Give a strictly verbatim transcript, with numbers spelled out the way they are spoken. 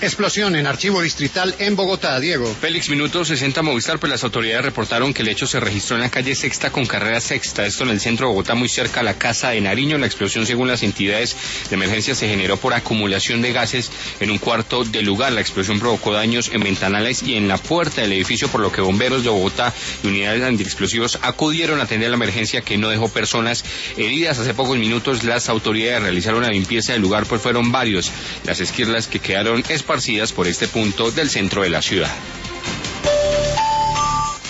Explosión en Archivo Distrital en Bogotá, Diego. Félix, minuto sesenta Movistar, pues las autoridades reportaron que el hecho se registró en la calle Sexta con carrera Sexta, esto en el centro de Bogotá, muy cerca a la Casa de Nariño. La explosión, según las entidades de emergencia, se generó por acumulación de gases en un cuarto del lugar. La explosión provocó daños en ventanales y en la puerta del edificio, por lo que bomberos de Bogotá y unidades antiexplosivos acudieron a atender la emergencia, que no dejó personas heridas. Hace pocos minutos las autoridades realizaron la limpieza del lugar, pues fueron varios las esquirlas que quedaron esparcidas por este punto del centro de la ciudad.